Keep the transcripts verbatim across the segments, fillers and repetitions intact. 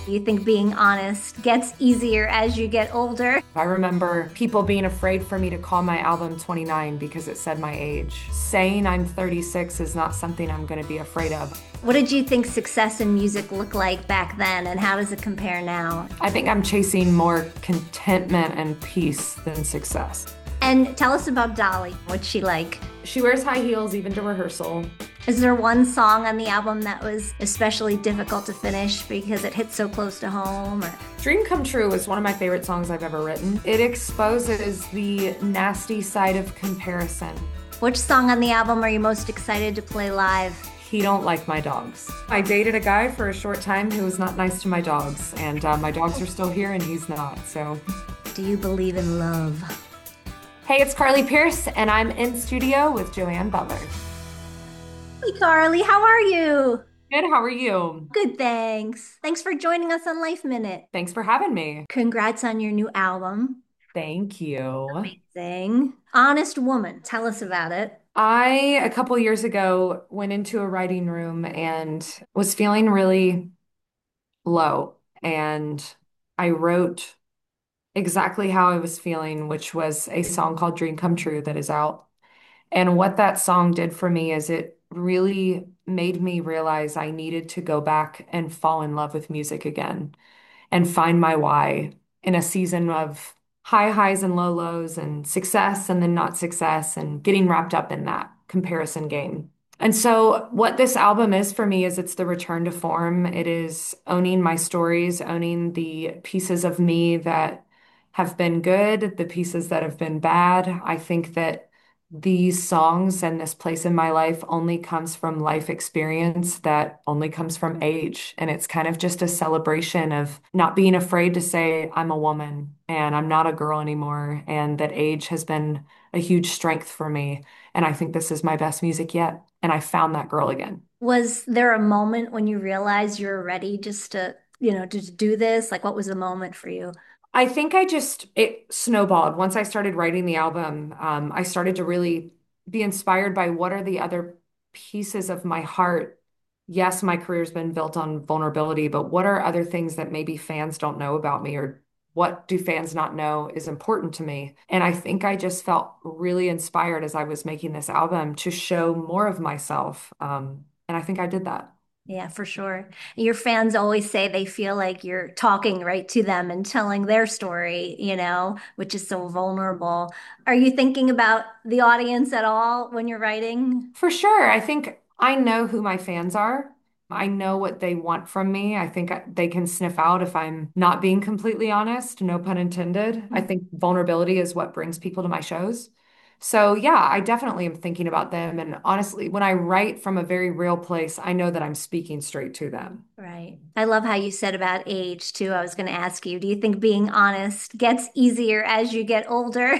You think being honest gets easier as you get older? I remember people being afraid for me to call my album twenty-nine because it said my age. Saying I'm thirty-six is not something I'm going to be afraid of. What did you think success in music looked like back then, and how does it compare now? I think I'm chasing more contentment and peace than success. And tell us about Dolly. What's she like? She wears high heels even to rehearsal. Is there one song on the album that was especially difficult to finish because it hit so close to home? Or Dream Come True is one of my favorite songs I've ever written. It exposes the nasty side of comparison. which song on the album are you most excited to play live? He don't like my dogs. I dated a guy for a short time who was not nice to my dogs, and uh, my dogs are still here and he's not, so. Do you believe in love? Hey, it's Carly Pierce, and I'm in studio with Joanne Butler. Hey, Carly, how are you? Good, how are you? Good, thanks. Thanks for joining us on Life Minute. Thanks for having me. Congrats on your new album. Thank you. Amazing. Honest Woman, tell us about it. I, a couple years ago, went into a writing room and was feeling really low. And I wrote exactly how I was feeling, which was a song called Dream Come True that is out. And what that song did for me is it really made me realize I needed to go back and fall in love with music again and find my why in a season of high highs and low lows and success and then not success and getting wrapped up in that comparison game. And so, what this album is for me is it's the return to form. It is owning my stories, owning the pieces of me that have been good, the pieces that have been bad. I think that these songs and this place in my life only comes from life experience that only comes from age. And it's kind of just a celebration of not being afraid to say, I'm a woman and I'm not a girl anymore, and that age has been a huge strength for me. And I think this is my best music yet. And I found that girl again. Was there a moment when you realized you were ready just to, you know, to do this? Like, what was the moment for you? I think I just, it snowballed. Once I started writing the album, um, I started to really be inspired by what are the other pieces of my heart. Yes, my career's been built on vulnerability, but what are other things that maybe fans don't know about me, or what do fans not know is important to me? And I think I just felt really inspired as I was making this album to show more of myself. Um, and I think I did that. Yeah, for sure. Your fans always say they feel like you're talking right to them and telling their story, you know, which is so vulnerable. Are you thinking about the audience at all when you're writing? For sure. I think I know who my fans are. I know what they want from me. I think I- they can sniff out if I'm not being completely honest, no pun intended. I think vulnerability is what brings people to my shows. So, yeah, I definitely am thinking about them. And honestly, when I write from a very real place, I know that I'm speaking straight to them. Right. I love how you said about age too. I was going to ask you, do you think being honest gets easier as you get older?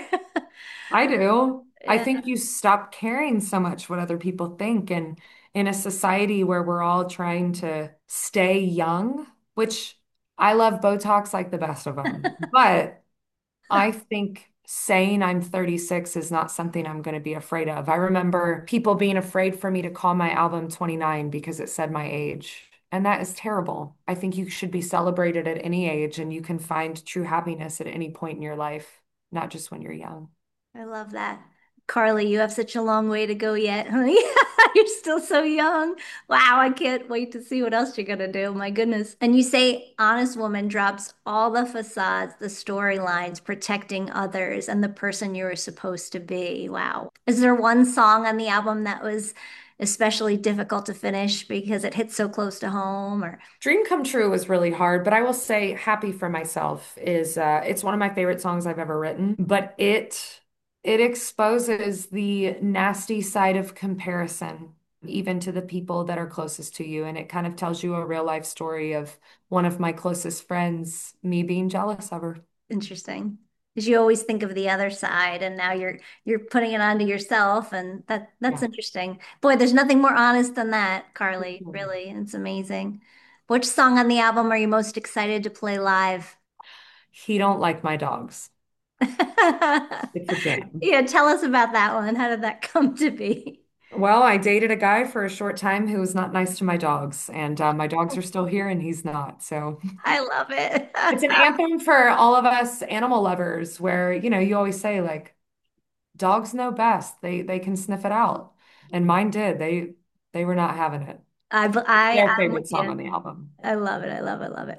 I do. I Yeah. think you stop caring so much what other people think. And in a society where we're all trying to stay young, which I love Botox like the best of them, but I think saying I'm thirty-six is not something I'm going to be afraid of. I remember people being afraid for me to call my album twenty-nine because it said my age. And that is terrible. I think you should be celebrated at any age and you can find true happiness at any point in your life, not just when you're young. I love that. Carly, you have such a long way to go yet, honey. You're still so young. Wow, I can't wait to see what else you're gonna do. My goodness. And you say Honest Woman drops all the facades, the storylines, protecting others and the person you were supposed to be. Wow. Is there one song on the album that was especially difficult to finish because it hit so close to home or Dream Come True was really hard, but I will say Happy for Myself is uh it's one of my favorite songs I've ever written, but it it exposes the nasty side of comparison even to the people that are closest to you, and it kind of tells you a real life story of one of my closest friends, me being jealous of her. interesting? Because you always think of the other side and now you're you're putting it onto yourself and that that's Yeah. interesting. Boy, there's nothing more honest than that, Carly. Really. It's amazing. Which song on the album are you most excited to play live? He don't like my dogs. It's a jam. Yeah, tell us about that one. How did that come to be? Well, I dated a guy for a short time who was not nice to my dogs, and uh, my dogs are still here and he's not. So I love it. it's an anthem for all of us animal lovers where, you know, you always say like dogs know best. They they can sniff it out. And mine did. They they were not having it. I, It's I, their I'm with favorite song on you. the album. I love it. I love it. Love it.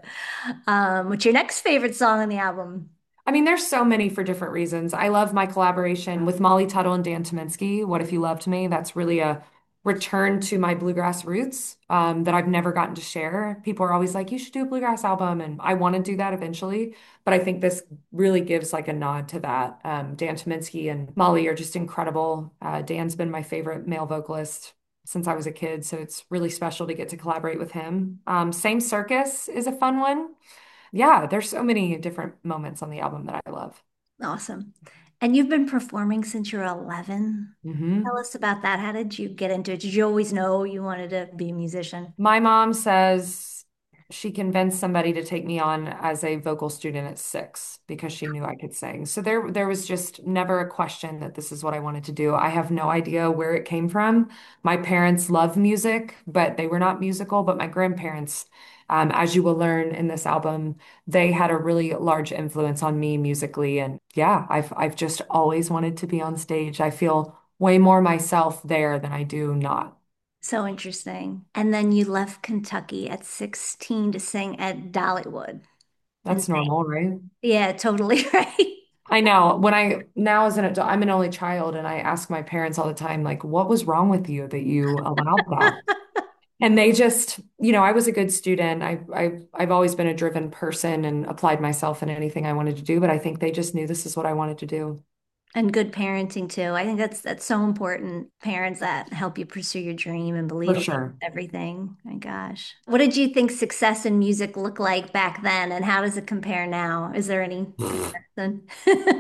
Um, what's your next favorite song on the album? I mean, there's so many for different reasons. I love my collaboration with Molly Tuttle and Dan Tyminski. What If You Loved Me? That's really a return to my bluegrass roots um, that I've never gotten to share. People are always like, you should do a bluegrass album. And I want to do that eventually. But I think this really gives like a nod to that. Um, Dan Tyminski and Molly are just incredible. Uh, Dan's been my favorite male vocalist since I was a kid. So it's really special to get to collaborate with him. Um, Same Circus is a fun one. Yeah, there's so many different moments on the album that I love. Awesome. And you've been performing since you're eleven. Tell hmm us about that. How did you get into it? Did you always know you wanted to be a musician? My mom says she convinced somebody to take me on as a vocal student at six because she knew I could sing. So there, there was just never a question that this is what I wanted to do. I have no idea where it came from. My parents love music, but they were not musical. But my grandparents, um, as you will learn in this album, they had a really large influence on me musically. And yeah, I've I've just always wanted to be on stage. I feel way more myself there than I do not. So interesting. And then you left Kentucky at sixteen to sing at Dollywood. That's Insane. normal, right? Yeah, totally right. I know. When I now as an adult, I'm an only child, and I ask my parents all the time, like, what was wrong with you that you allowed that? And they just, you know, I was a good student. I, I, I've always been a driven person and applied myself in anything I wanted to do, but I think they just knew this is what I wanted to do. And good parenting too. I think that's that's so important. Parents that help you pursue your dream and For believe in sure. everything. My gosh. What did you think success in music looked like back then, and how does it compare now? Is there any comparison?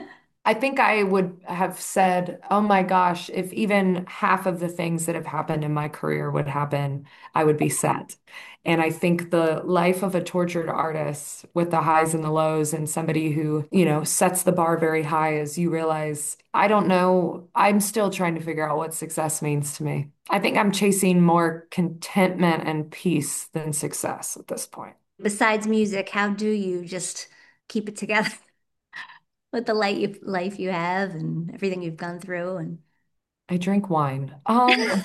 I think I would have said, oh my gosh, if even half of the things that have happened in my career would happen, I would be set. And I think the life of a tortured artist with the highs and the lows and somebody who, you know, sets the bar very high as you realize, I don't know, I'm still trying to figure out what success means to me. I think I'm chasing more contentment and peace than success at this point. Besides music, how do you just keep it together with the light you, life you have and everything you've gone through? And I drink wine. Um,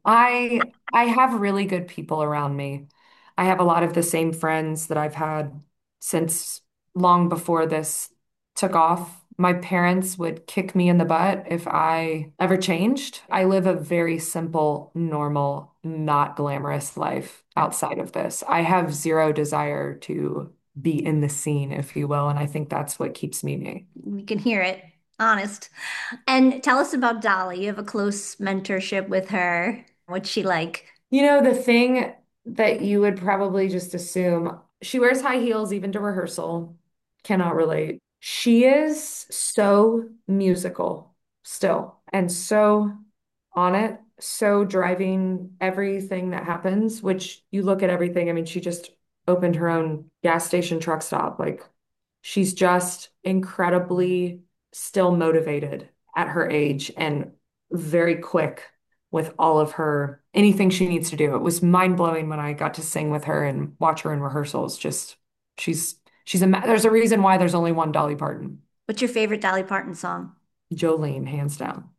I I have really good people around me. I have a lot of the same friends that I've had since long before this took off. My parents would kick me in the butt if I ever changed. I live a very simple, normal, not glamorous life outside of this. I have zero desire to be in the scene, if you will, and I think that's what keeps me me. you can hear it, honest. And tell us about Dolly. You have a close mentorship with her. What's she like? You know, the thing that you would probably just assume, she wears high heels even to rehearsal. Cannot relate. She is so musical still and so on it, so driving everything that happens, which you look at everything. I mean, she just opened her own gas station truck stop. Like, she's just incredibly still motivated at her age and very quick with all of her anything she needs to do. It was mind blowing when I got to sing with her and watch her in rehearsals. Just she's she's a ma- there's a reason why there's only one Dolly Parton. What's your favorite Dolly Parton song? Jolene, hands down.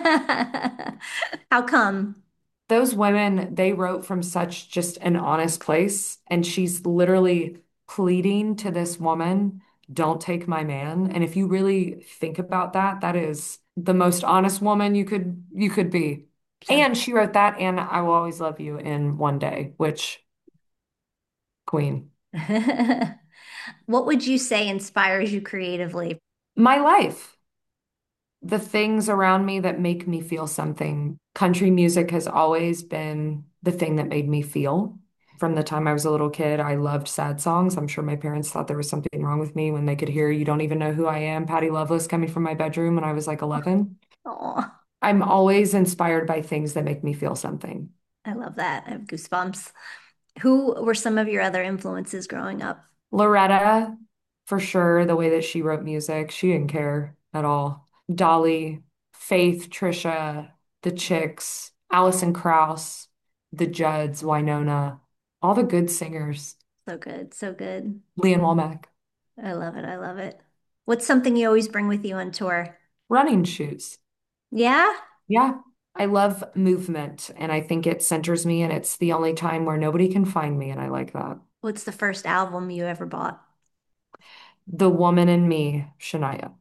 How come? Those women, they wrote from such just an honest place. And she's literally pleading to this woman, don't take my man. And if you really think about that, that is the most honest woman you could you could be. So, And she wrote that and I Will Always Love You in one day, which queen. what would you say inspires you creatively? My life. The things around me that make me feel something. Country music has always been the thing that made me feel. From the time I was a little kid, I loved sad songs. I'm sure my parents thought there was something wrong with me when they could hear You Don't Even Know Who I Am, Patty Loveless coming from my bedroom when I was like eleven. Oh, I'm always inspired by things that make me feel something. I love that. I have goosebumps. Who were some of your other influences growing up? Loretta, for sure, the way that she wrote music, she didn't care at all. Dolly, Faith, Trisha, the Chicks. Alison Krauss, the Judds, Winona, all the good singers, So good, so good. Leon Womack. I love it. I love it. What's something you always bring with you on tour? Running shoes. Yeah? Yeah. I love movement and I think it centers me and it's the only time where nobody can find me and I like that. What's the first album you ever bought? The Woman in Me, Shania.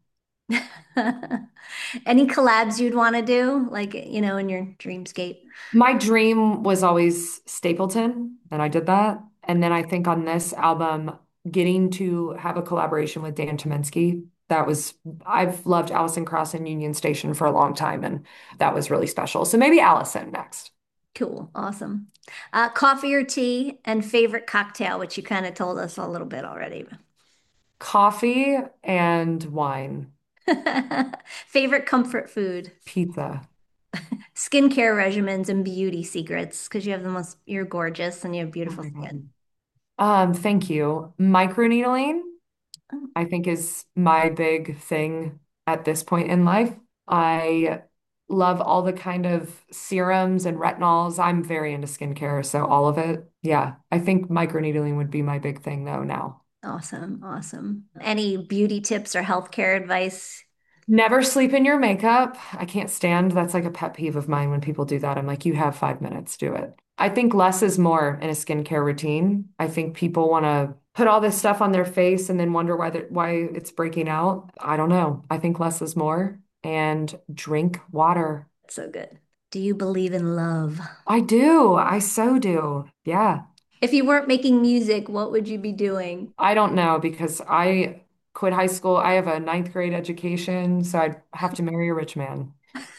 Any collabs you'd want to do, like, you know, in your dreamscape? My dream was always Stapleton, and I did that. And then I think on this album, getting to have a collaboration with Dan Tyminski, that was, I've loved Alison Krauss and Union Station for a long time, and that was really special. So maybe Allison next. Cool. Awesome. Uh, coffee or tea and favorite cocktail, which you kind of told us a little bit already. Coffee and wine, Favorite comfort food, pizza. skincare regimens and beauty secrets, because you have the most, you're gorgeous and you have Oh beautiful my skin. God. Um, thank you. Microneedling, Oh, I think is my big thing at this point in life. I love all the kind of serums and retinols. I'm very into skincare, so all of it. Yeah, I think microneedling would be my big thing though now. awesome. Awesome. Any beauty tips or healthcare advice? Never sleep in your makeup. I can't stand, that's like a pet peeve of mine when people do that. I'm like, you have five minutes, do it. I think less is more in a skincare routine. I think people want to put all this stuff on their face and then wonder why they why it's breaking out. I don't know. I think less is more and drink water. So good. Do you believe in love? I do. I so do. Yeah. If you weren't making music, what would you be doing? I don't know because I quit high school. I have a ninth grade education, so I'd have to marry a rich man.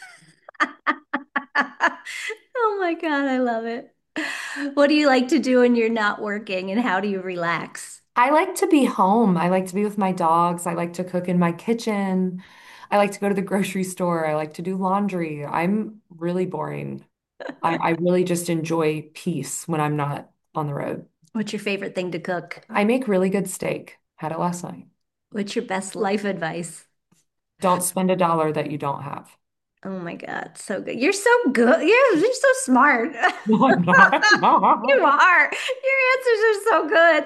Oh my God, I love it. What do you like to do when you're not working and how do you relax? I like to be home. I like to be with my dogs. I like to cook in my kitchen. I like to go to the grocery store. I like to do laundry. I'm really boring. I, I really just enjoy peace when I'm not on the road. What's your favorite thing to cook? I make really good steak. Had it last night. What's your best life advice? Don't spend a dollar that you don't have. Oh my God, so good. You're so good. You're, you're so smart. No, I'm not. You are. Your answers are so good.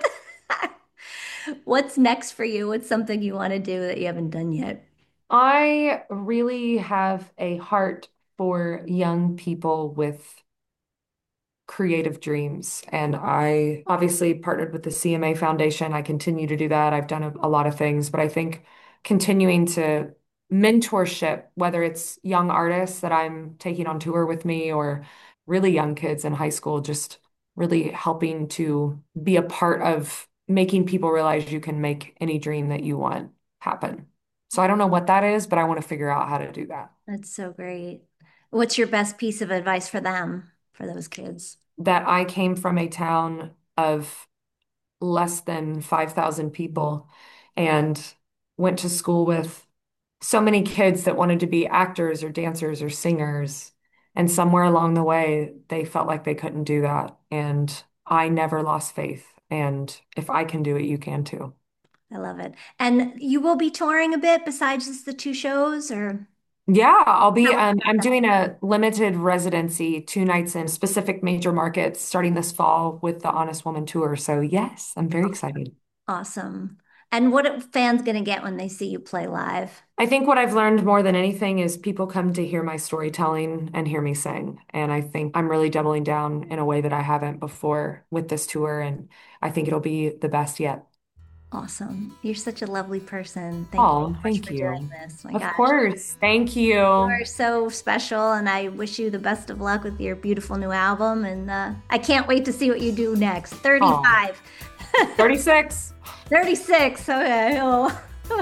What's next for you? What's something you want to do that you haven't done yet? I really have a heart for young people with creative dreams. And I obviously partnered with the C M A Foundation. I continue to do that. I've done a, a lot of things, but I think continuing to mentorship, whether it's young artists that I'm taking on tour with me or really young kids in high school, just really helping to be a part of making people realize you can make any dream that you want happen. So I don't know what that is, but I want to figure out how to do that. That's so great. What's your best piece of advice for them, for those kids? That I came from a town of less than five thousand people and went to school with so many kids that wanted to be actors or dancers or singers. And somewhere along the way, they felt like they couldn't do that. And I never lost faith. And if I can do it, you can too. I love it. And you will be touring a bit besides just the two shows, or Yeah, I'll be how um I'm doing a limited residency, two nights in specific major markets starting this fall with the Honest Woman tour. So yes, I'm very excited. awesome. And what are fans gonna get when they see you play live? I think what I've learned more than anything is people come to hear my storytelling and hear me sing. And I think I'm really doubling down in a way that I haven't before with this tour. And I think it'll be the best yet. Awesome. You're such a lovely person. Thank you Oh, so much thank for doing you. this. My Of gosh. course. Thank You you. are so special, and I wish you the best of luck with your beautiful new album. And uh, I can't wait to see what you do next. Oh, thirty-five, thirty-six. thirty-six. Okay. Oh.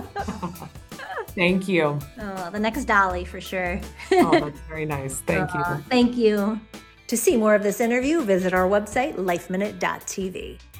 Thank you. Oh, the next Dolly for sure. Oh, that's very nice. Thank Uh, you. thank you. To see more of this interview, visit our website, life minute dot t v.